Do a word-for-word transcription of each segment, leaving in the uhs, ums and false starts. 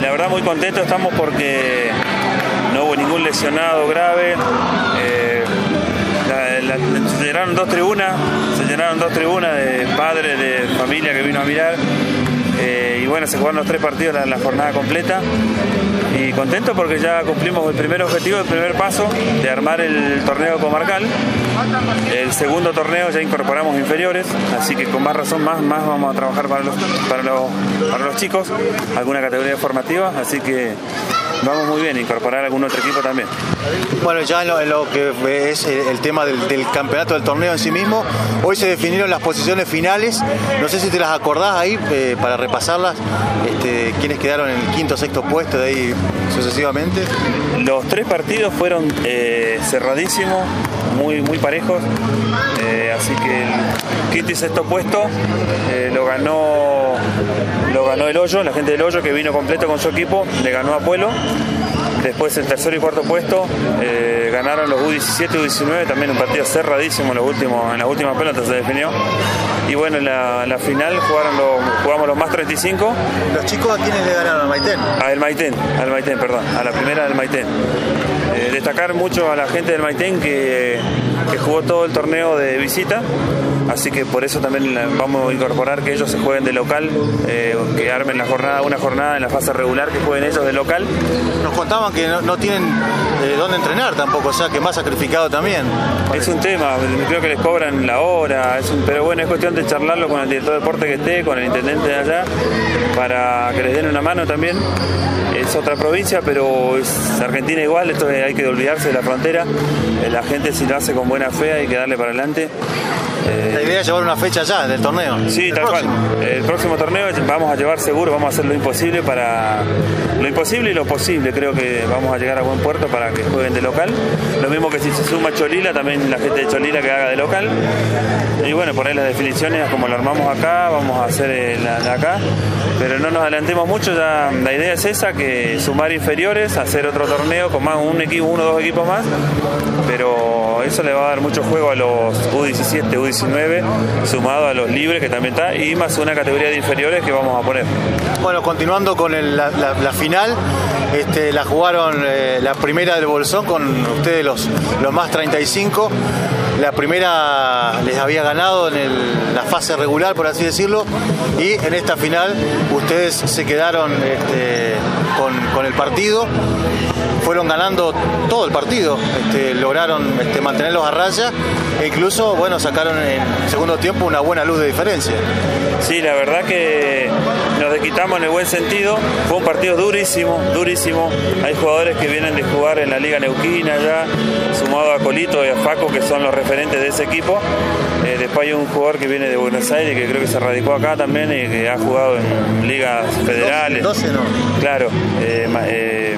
la verdad muy contentos estamos porque no hubo ningún lesionado grave. Eh, la, la, se llenaron dos tribunas, se llenaron dos tribunas de padres, de familia que vino a mirar. Eh, y bueno, se jugaron los tres partidos en la, la jornada completa. Y contento porque ya cumplimos el primer objetivo, el primer paso de armar el torneo comarcal. El segundo torneo ya incorporamos inferiores, así que con más razón más, más vamos a trabajar para los, para los, para los chicos, alguna categoría formativa, así que vamos muy bien, incorporar algún otro equipo también. Bueno, ya en lo, en lo que es el tema del, del campeonato, del torneo en sí mismo, hoy se definieron las posiciones finales, no sé si te las acordás ahí, eh, para repasarlas, este, quiénes quedaron en el quinto o sexto puesto, de ahí sucesivamente. Los tres partidos fueron eh, cerradísimos, muy, muy parejos, eh, así que el quinto y sexto puesto eh, lo ganó lo ganó el Hoyo, la gente del Hoyo que vino completo con su equipo, le ganó a Pueblo. Después el tercero y cuarto puesto eh, ganaron los U diecisiete y U diecinueve, también un partido cerradísimo en, los últimos, en las últimas pelotas se definió. Y bueno, en la, la final jugaron los, jugamos los más treinta y cinco. ¿Los chicos a quiénes le ganaron? ¿Al Maitén? Al Maitén, al Maitén, perdón, a la primera del Maitén. Eh, destacar mucho a la gente del Maitén que, que jugó todo el torneo de visita, así que por eso también vamos a incorporar que ellos se jueguen de local, eh, que armen la jornada, una jornada en la fase regular, que jueguen ellos de local. Nos contaban que no, no tienen eh, dónde entrenar tampoco, o sea que más sacrificado también. Es un tema, creo que les cobran la hora, es un, pero bueno, es cuestión de charlarlo con el director de deporte que esté, con el intendente de allá, para que les den una mano también. Es otra provincia, pero es Argentina igual, esto hay que olvidarse de la frontera. La gente, si lo hace con buena fe, hay que darle para adelante. Eh, la idea es llevar una fecha ya del torneo. Sí, tal cual. El próximo torneo vamos a llevar seguro, vamos a hacer lo imposible para lo imposible y lo posible. Creo que vamos a llegar a buen puerto para que jueguen de local. Lo mismo que si se suma Cholila, también la gente de Cholila que haga de local. Y bueno, por ahí las definiciones, como lo armamos acá, vamos a hacer la de acá. Pero no nos adelantemos mucho, ya la idea es esa, que sumar inferiores, hacer otro torneo con más un equipo, uno o dos equipos más, pero eso le va a dar mucho juego a los U diecisiete, U diecinueve, sumado a los libres que también está, y más una categoría de inferiores que vamos a poner. Bueno, continuando con el, la, la, la final, este, la jugaron eh, la primera del Bolsón con ustedes los, los más treinta y cinco. La primera les había ganado en el, la fase regular, por así decirlo, y en esta final ustedes se quedaron este, con, con el partido, fueron ganando todo el partido, este, lograron este, mantenerlos a raya e incluso bueno, sacaron en el segundo tiempo una buena luz de diferencia. Sí, la verdad que nos desquitamos en el buen sentido, fue un partido durísimo, durísimo. Hay jugadores que vienen de jugar en la Liga Neuquina ya, sumado a Colito y a Faco, que son los referentes de ese equipo. Eh, después hay un jugador que viene de Buenos Aires, que creo que se radicó acá también y que ha jugado en ligas federales. doce, no. Claro, eh, eh,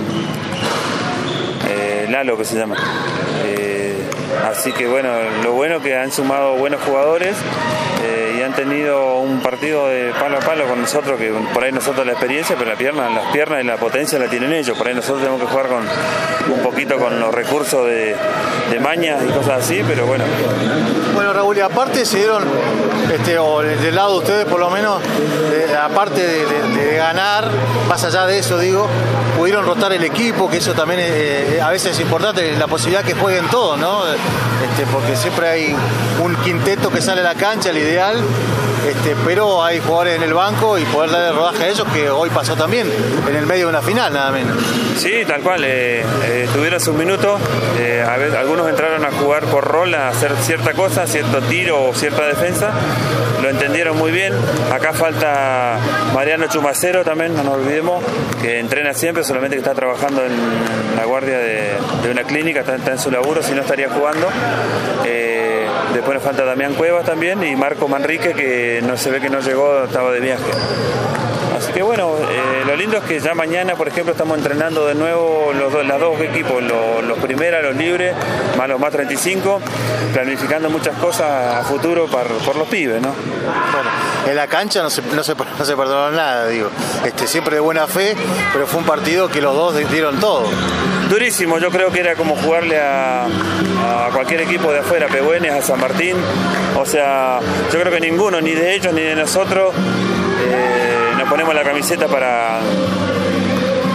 eh, Lalo que se llama. Eh, así que bueno, lo bueno que han sumado buenos jugadores. Eh, y han tenido un partido de palo a palo con nosotros, que por ahí nosotros la experiencia, pero la pierna, las piernas y la potencia la tienen ellos. Por ahí nosotros tenemos que jugar con un poquito con los recursos de, de mañas y cosas así, pero bueno. Bueno, Raúl, y aparte se dieron, este, o del lado de ustedes por lo menos, de, aparte de, de, de ganar, más allá de eso digo, pudieron rotar el equipo, que eso también eh, a veces es importante, la posibilidad que jueguen todos, ¿no? Este, porque siempre hay un quinteto que sale a la cancha, el ideal, este, pero hay jugadores en el banco y poder darle rodaje a ellos, que hoy pasó también en el medio de una final, nada menos. Sí, tal cual, eh, eh, tuvieron sus minutos, eh, a ver, algunos entraron a jugar por rol, a hacer cierta cosa, cierto tiro o cierta defensa, lo entendieron muy bien. Acá falta Mariano Chumacero también, no nos olvidemos, que entrena siempre, solamente que está trabajando en la guardia de, de una clínica, está, está en su laburo, si no estaría jugando. Eh, después nos falta Damián Cuevas también y Marco Manrique, que no se ve que no llegó, estaba de viaje. Así que bueno, eh, lo lindo es que ya mañana, por ejemplo, estamos entrenando de nuevo los dos, los dos equipos, los, los primeras, los libres, más los más treinta y cinco, planificando muchas cosas a futuro para, por los pibes, ¿no? Bueno, en la cancha no se, no se, no se perdonó nada, digo, este, siempre de buena fe, pero fue un partido que los dos dieron todo. Durísimo, yo creo que era como jugarle a, a cualquier equipo de afuera, Pehuen, a San Martín, o sea, yo creo que ninguno, ni de ellos ni de nosotros, eh, nos ponemos la camiseta para,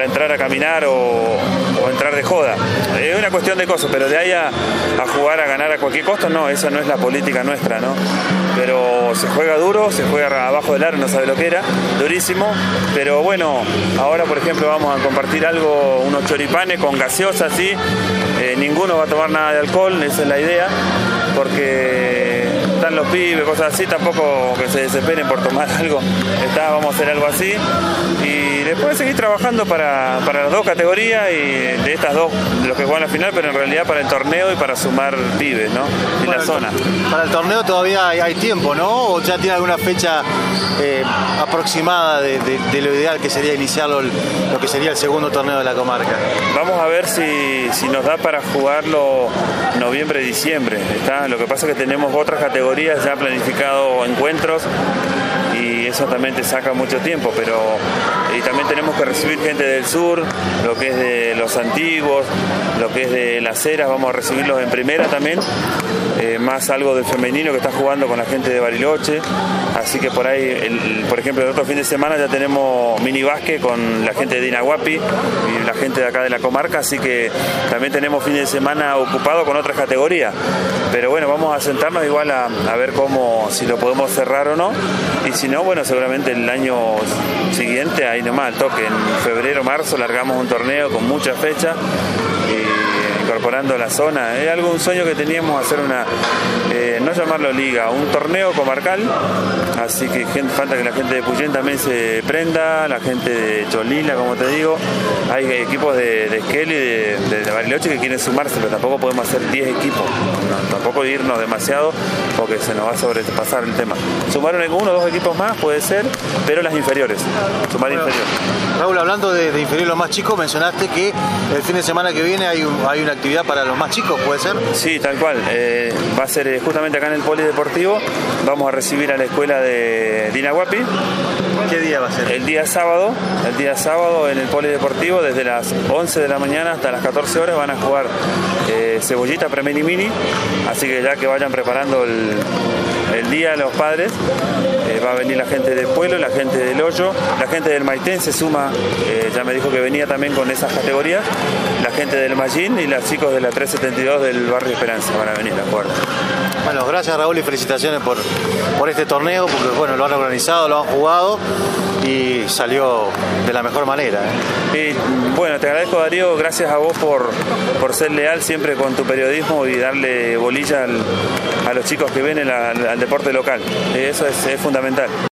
para entrar a caminar o, o entrar de joda. Es una cuestión de cosas, pero de ahí a, a jugar, a ganar a cualquier costo, no, esa no es la política nuestra, ¿no? Pero se juega duro, se juega abajo del aro, no sabe lo que era, durísimo, pero bueno, ahora por ejemplo vamos a compartir algo, unos choripanes con gaseosa, así, eh, ninguno va a tomar nada de alcohol, esa es la idea, porque están los pibes, cosas así, tampoco que se desesperen por tomar algo, está, vamos a hacer algo así, y después seguir trabajando para, para las dos categorías, y de estas dos, de los que juegan la final, pero en realidad para el torneo y para sumar pibes, ¿no? En la zona. Para el torneo todavía hay, hay tiempo, ¿no? ¿O ya tiene alguna fecha eh, aproximada de, de, de lo ideal que sería iniciarlo, lo que sería el segundo torneo de la comarca? Vamos a ver si, si nos da para jugarlo noviembre, diciembre, ¿está? Lo que pasa es que tenemos otras categorías ya planificado encuentros y eso también te saca mucho tiempo, pero y también tenemos que recibir gente del sur, lo que es de los antiguos, lo que es de las Heras, vamos a recibirlos en primera también, eh, más algo del femenino que está jugando con la gente de Bariloche, así que por ahí, el, por ejemplo, el otro fin de semana ya tenemos mini básquet con la gente de Dinahuapi y la gente de acá de la comarca, así que también tenemos fin de semana ocupado con otras categorías, pero bueno, vamos a sentarnos igual a, a ver cómo, si lo podemos cerrar o no, y si no, bueno, seguramente el año siguiente, ahí nomás, al toque, en febrero, marzo, largamos un torneo con muchas fechas, y incorporando la zona. Es algo, un sueño que teníamos, hacer una, eh, no llamarlo liga, un torneo comarcal, así que gente, falta que la gente de Puyén también se prenda, la gente de Cholila, como te digo, hay equipos de, de Esquel y de, de, de Bariloche que quieren sumarse, pero tampoco podemos hacer diez equipos, no, tampoco irnos demasiado porque se nos va a sobrepasar el tema. Sumar uno o dos equipos más puede ser, pero las inferiores, sumar bueno, inferiores. Raúl, hablando de, de inferiores los más chicos, mencionaste que el fin de semana que viene hay, un, hay una actividad para los más chicos, ¿puede ser? Sí, tal cual, eh, va a ser eh, justamente acá en el Polideportivo, vamos a recibir a la escuela de Dinahuapi. ¿Qué día va a ser? El día sábado, el día sábado en el Polideportivo, desde las once de la mañana hasta las catorce horas van a jugar eh, cebollita, premen y mini, así que ya que vayan preparando el, el día los padres, eh, va a venir la gente del pueblo, la gente del Hoyo, la gente del Maitén se suma, eh, ya me dijo que venía también con esas categorías, la gente del Mallín y los chicos de la trescientos setenta y dos del barrio Esperanza van a venir a jugar. Bueno, gracias Raúl y felicitaciones por, por este torneo, porque bueno, lo han organizado, lo han jugado y salió de la mejor manera, ¿eh? Y bueno, te agradezco Darío, gracias a vos por, por ser leal siempre con tu periodismo y darle bolilla al, a los chicos que vienen al, al deporte local, eso es, es fundamental.